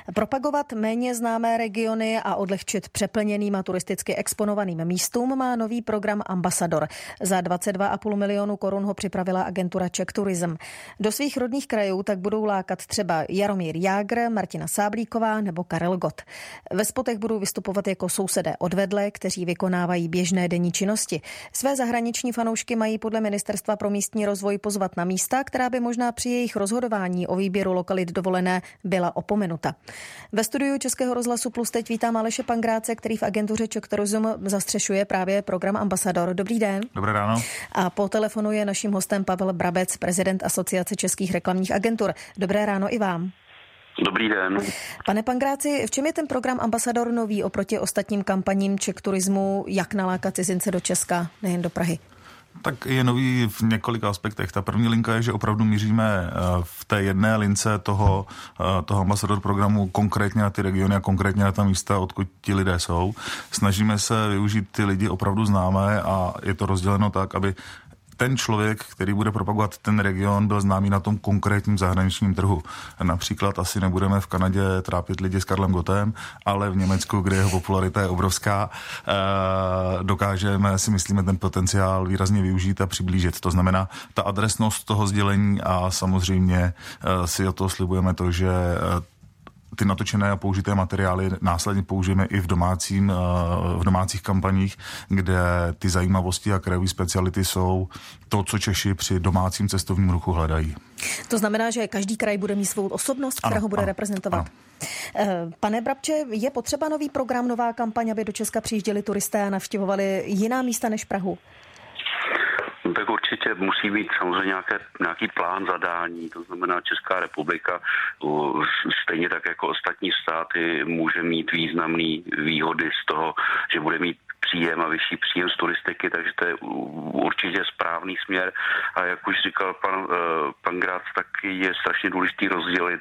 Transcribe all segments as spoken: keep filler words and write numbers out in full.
Propagovat méně známé regiony a odlehčit přeplněným a turisticky exponovaným místům má nový program Ambasador. Za dvacet dva a půl milionu korun ho připravila agentura Czech Tourism. Do svých rodných krajů tak budou lákat třeba Jaromír Jágr, Martina Sáblíková nebo Karel Gott. Ve spotech budou vystupovat jako sousedé odvedle, kteří vykonávají běžné denní činnosti. Své zahraniční fanoušky mají podle Ministerstva pro místní rozvoj pozvat na místa, která by možná při jejich rozhodování o výběru lokalit dovolené byla opomenuta. Ve studiu Českého rozhlasu Plus teď vítám Aleše Pangráce, který v agentuře Czech Tourism zastřešuje právě program Ambasador. Dobrý den. Dobré ráno. A po telefonu je naším hostem Pavel Brabec, prezident Asociace českých reklamních agentur. Dobré ráno i vám. Dobrý den. Pane Pangráci, v čem je ten program Ambasador nový oproti ostatním kampaním Czech Tourismu, jak nalákat cizince do Česka, nejen do Prahy? Tak je nový v několika aspektech. Ta první linka je, že opravdu míříme v té jedné lince toho, toho Ambasador programu konkrétně na ty regiony a konkrétně na ta místa, odkud ti lidé jsou. Snažíme se využít ty lidi opravdu známé a je to rozděleno tak, aby ten člověk, který bude propagovat ten region, byl známý na tom konkrétním zahraničním trhu. Například asi nebudeme v Kanadě trápit lidi s Karlem Gottem, ale v Německu, kde jeho popularita je obrovská, dokážeme si myslíme ten potenciál výrazně využít a přiblížit. To znamená ta adresnost toho sdělení a samozřejmě si o to slibujeme to, že ty natočené a použité materiály následně použijeme i v, domácím, v domácích kampaních, kde ty zajímavosti a krajové speciality jsou to, co Češi při domácím cestovním ruchu hledají. To znamená, že každý kraj bude mít svou osobnost, která ano, ho bude ano, reprezentovat. Ano. Pane Brabče, je potřeba nový program, nová kampaň, aby do Česka přijížděli turisté a navštěvovali jiná místa než Prahu? Tak určitě musí být samozřejmě nějaké, nějaký plán zadání, to znamená Česká republika stejně tak jako ostatní státy může mít významné výhody z toho, že bude mít příjem a vyšší příjem z turistiky, takže to je určitě správný směr. A jak už říkal pan, pan Grác, tak je strašně důležitý rozdělit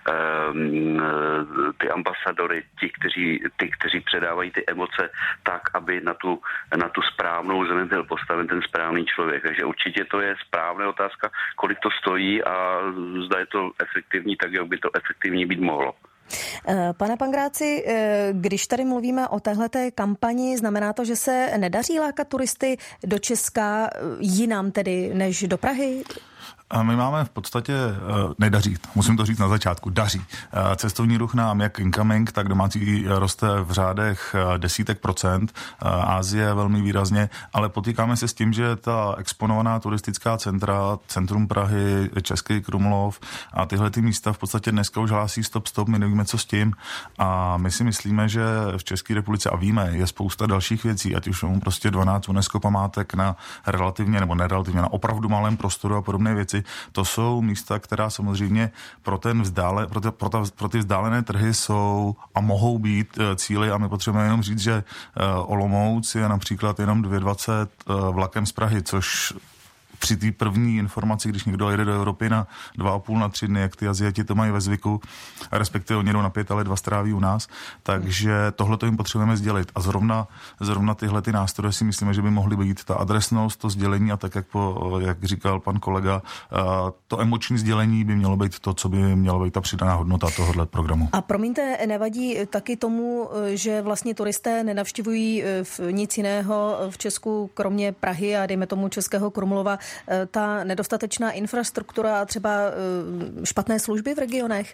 um, ty ambasadory, ti, kteří, ty, kteří předávají ty emoce tak, aby na tu, na tu správnou zemi byl postaven ten správný člověk. Takže určitě to je správná otázka, kolik to stojí a zda je to efektivní, tak jak by to efektivní být mohlo. Pane Pangráci, když tady mluvíme o téhleté kampani, znamená to, že se nedaří lákat turisty do Česka jinam tedy než do Prahy? A my máme v podstatě, nedaří, musím to říct na začátku, daří. Cestovní ruch nám jak incoming, tak domácí roste v řádech desítek procent, Asie velmi výrazně, ale potýkáme se s tím, že ta exponovaná turistická centra, centrum Prahy, Český Krumlov a tyhle ty místa v podstatě dneska už hlásí stop, stop, my nevíme, co s tím a my si myslíme, že v České republice, a víme, je spousta dalších věcí, ať už jsou prostě dvanáct UNESCO památek na relativně nebo nerelativně na opravdu malém prostoru a podobné věci. To jsou místa, která samozřejmě pro, ten vzdále, pro, ty, pro, ta, pro ty vzdálené trhy jsou a mohou být cíly a my potřebujeme jenom říct, že Olomouc je například jenom dvě dvacet vlakem z Prahy, což při té první informaci, když někdo jede do Evropy na dva a půl na tři dny, jak ty Aziati to mají ve zvyku, respektive oni jdou na pět, ale dva stráví u nás, takže tohle to jim potřebujeme sdělit. A zrovna, zrovna tyhle ty nástroje si myslíme, že by mohly být ta adresnost, to sdělení a tak, jak, po, jak říkal pan kolega, to emoční sdělení by mělo být to, co by mělo být ta přidaná hodnota tohohle programu. A promiňte, nevadí taky tomu, že vlastně turisté nenavštěvují nic jiného v Česku, kromě Prahy a dejme tomu Českého Krumlova, ta nedostatečná infrastruktura a třeba špatné služby v regionech?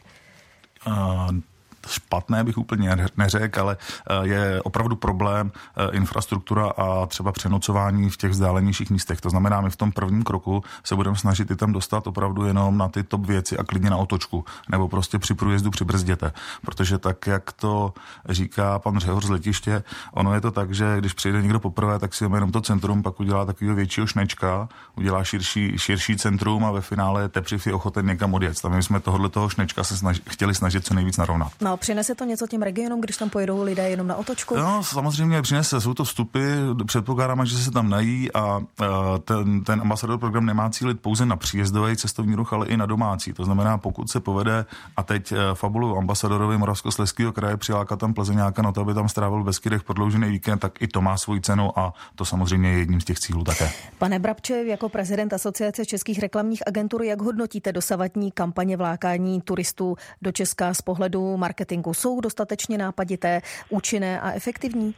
Uh... Špatné bych úplně neřekl, ale je opravdu problém infrastruktura a třeba přenocování v těch vzdálenějších místech. To znamená, my v tom prvním kroku se budeme snažit i tam dostat opravdu jenom na ty top věci a klidně na otočku, nebo prostě při průjezdu přibrzděte. Protože tak, jak to říká pan Řehor z letiště, ono je to tak, že když přijde někdo poprvé, tak si jenom to centrum, pak udělá takového většího šnečka, udělá širší, širší centrum a ve finále teprve je ochoten někam odjet. Tam my jsme tohoto šnečka se snaži, chtěli snažit co nejvíc narovnat. No, přinese to něco těm regionům, když tam pojedou lidé jenom na otočku? No, samozřejmě přinese. Jsou to vstupy, předpokládáme, že se tam nají a ten, ten ambasador program nemá cílit pouze na příjezdový cestovní ruch, ale i na domácí. To znamená, pokud se povede a teď fabuluju ambasadorovi Moravskoslezského kraje přilákat tam Plzeňáka na to, aby tam strávil v Beskydech prodloužený víkend, tak i to má svoji cenu a to samozřejmě je jedním z těch cílů také. Pane Brabče, jako prezident Asociace českých reklamních agentur, jak hodnotíte dosavadní kampaně vlákání turistů do Česka z pohledu marketingu marketingu jsou dostatečně nápadité, účinné a efektivní?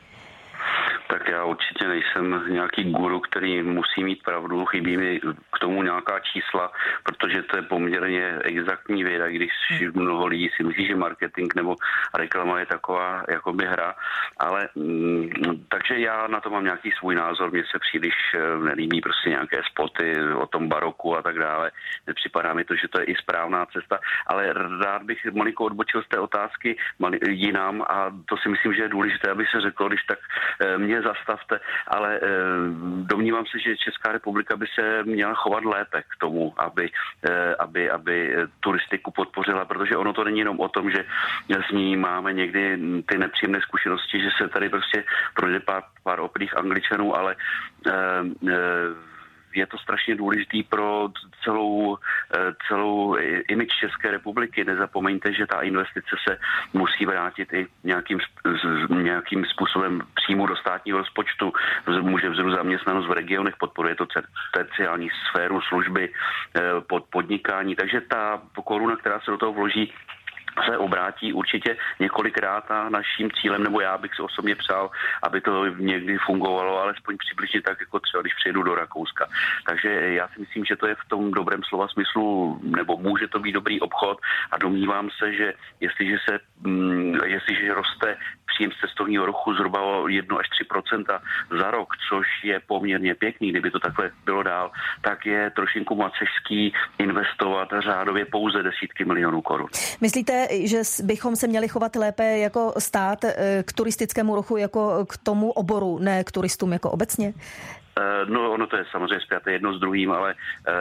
Tak já určitě nejsem nějaký guru, který musí mít pravdu, chybí mi k tomu nějaká čísla, protože to je poměrně exaktní věda, když mnoho lidí si myslí, že marketing nebo reklama je taková jakoby hra, ale m, takže já na to mám nějaký svůj názor, mně se příliš nelíbí prostě nějaké spoty o tom baroku a tak dále, nepřipadá mi to, že to je i správná cesta, ale rád bych malinko odbočil z té otázky jinam a to si myslím, že je důležité, aby se řeklo, když tak mě zastavte, ale e, domnívám se, že Česká republika by se měla chovat lépe k tomu, aby, e, aby, aby turistiku podpořila, protože ono to není jenom o tom, že s ní máme někdy ty nepříjemné zkušenosti, že se tady prostě projde pár, pár oprých Angličanů, ale e, e, je to strašně důležitý pro celou, celou image České republiky. Nezapomeňte, že ta investice se musí vrátit i nějakým, nějakým způsobem přímo do státního rozpočtu. Může vzrůst zaměstnanost v regionech, podporuje to terciální sféru, služby, pod podnikání. Takže ta koruna, která se do toho vloží, se obrátí určitě několikrát a naším cílem, nebo já bych si osobně přál, aby to někdy fungovalo, alespoň přibližně tak, jako třeba když přijedu do Rakouska. Takže já si myslím, že to je v tom dobrém slova smyslu, nebo může to být dobrý obchod a domnívám se, že jestliže se, jestliže roste příjem z cestovního ruchu zhruba o jedna až tři procenta za rok, což je poměrně pěkný, kdyby to takhle bylo dál, tak je trošinku macešský investovat řádově pouze desítky milionů korun. Myslíte, že bychom se měli chovat lépe jako stát k turistickému ruchu, jako k tomu oboru, ne k turistům jako obecně? No, ono to je samozřejmě spjaté jedno s druhým, ale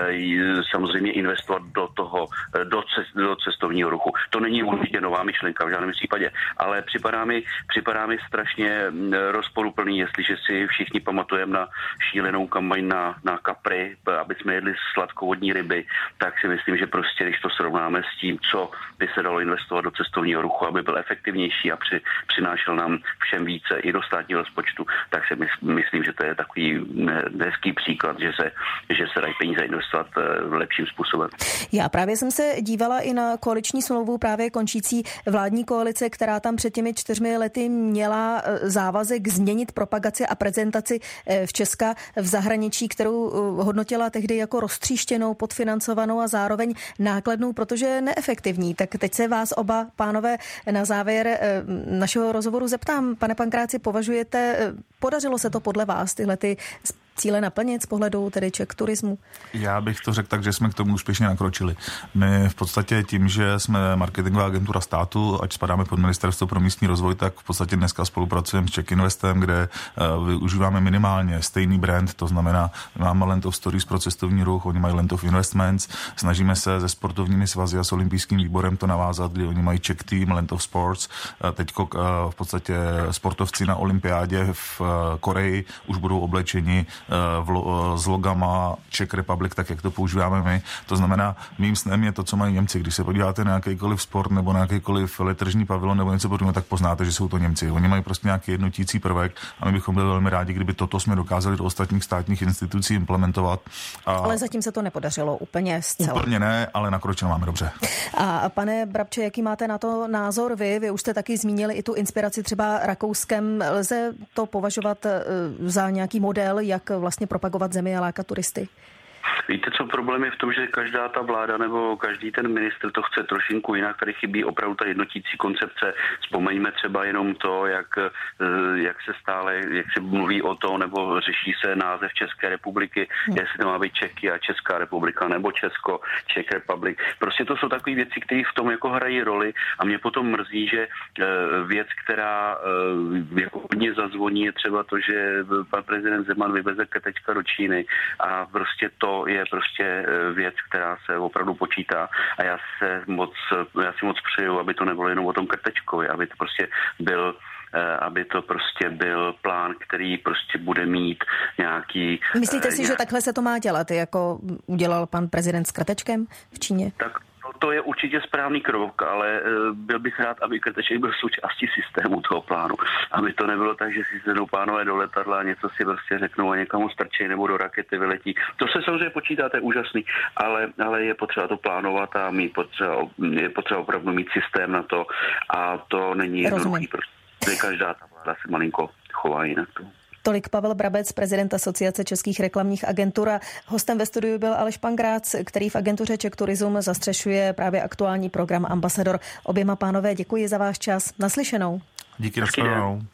e, samozřejmě investovat do toho, do, cest, do cestovního ruchu. To není určitě nová myšlenka v žádném případě, ale připadá mi, připadá mi strašně rozporuplný, jestliže si všichni pamatujeme na šílenou kampaň na, na kapry, aby jsme jedli sladkovodní ryby, tak si myslím, že prostě, když to srovnáme s tím, co by se dalo investovat do cestovního ruchu, aby byl efektivnější a při, přinášel nám všem více i do státního rozpočtu, tak si myslím, že to je takový hezký příklad, že se, že se dají peníze investovat lepším způsobem. Já právě jsem se dívala i na koaliční smlouvu právě končící vládní koalice, která tam před těmi čtyřmi lety měla závazek změnit propagaci a prezentaci v Česka v zahraničí, kterou hodnotila tehdy jako roztříštěnou, podfinancovanou a zároveň nákladnou, protože neefektivní. Tak teď se vás oba, pánové, na závěr našeho rozhovoru zeptám. Pane Pankráci, považujete, podařilo se to podle vás tyhle ty cíle naplnit z pohledu tedy Czech turismu? Já bych to řekl tak, že jsme k tomu úspěšně nakročili. My v podstatě tím, že jsme marketingová agentura státu, ať spadáme pod Ministerstvo pro místní rozvoj, tak v podstatě dneska spolupracujeme s Czech Investem, kde uh, využíváme minimálně stejný brand, to znamená, máme Land of Stories pro cestovní ruch, oni mají Land of Investments, snažíme se se sportovními svazy a s olympijským výborem to navázat, kdy oni mají Czech Team, Land of Sports, uh, teďko uh, v podstatě sportovci na olympiádě v uh, Koreji už budou oblečeni v, s logama Czech Republic, tak jak to používáme my. To znamená, mým snem je to, co mají Němci. Když se podíváte na jakýkoliv sport nebo na jakýkoliv letržní pavilon nebo něco podobného, tak poznáte, že jsou to Němci. Oni mají prostě nějaký jednotící prvek a my bychom byli velmi rádi, kdyby toto jsme dokázali do ostatních státních institucí implementovat. A ale zatím se to nepodařilo úplně zcela. Úplně ne, ale nakročeno máme dobře. A pane Brabče, jaký máte na to názor vy? Vy už jste taky zmínili i tu inspiraci třeba Rakouskem. Lze to považovat za nějaký model, jak vlastně propagovat zemi a lákat turisty? Víte, co problém je v tom, že každá ta vláda nebo každý ten ministr to chce trošinku jinak, tady chybí opravdu ta jednotící koncepce. Vzpomeňme třeba jenom to, jak, jak se stále, jak se mluví o to, nebo řeší se název České republiky, hmm. jestli to má být Čechy a Česká republika, nebo Česko, Czech Republic. Prostě to jsou takové věci, které v tom jako hrají roli a mě potom mrzí, že věc, která jako hodně zazvoní, je třeba to, že pan prezident Zeman vyveze Krtečka do Číny a prostě to je prostě věc, která se opravdu počítá a já se moc, já si moc přeju, aby to nebylo jenom o tom Krtečkovi, aby to prostě byl aby to prostě byl plán, který prostě bude mít nějaký... Myslíte si, nějak... že takhle se to má dělat, jako udělal pan prezident s Krtečkem v Číně? Tak to je určitě správný krok, ale byl bych rád, aby Krteček byl součástí systému toho plánu. Aby to nebylo tak, že si sednou pánové do letadla a něco si prostě řeknou a někomu strčí nebo do rakety vyletí. To se samozřejmě počítá, to je úžasný, ale, ale je potřeba to plánovat a mít potřeba, je potřeba opravdu mít systém na to a to není jednoduchý, protože každá ta vláda se malinko chová jinak. Tolik Pavel Brabec, prezident Asociace českých reklamních agentur. Hostem ve studiu byl Aleš Pangrác, který v agentuře Czech Tourism zastřešuje právě aktuální program Ambasador. Oběma pánové děkuji za váš čas. Naslyšenou. Díky, naslyšenou.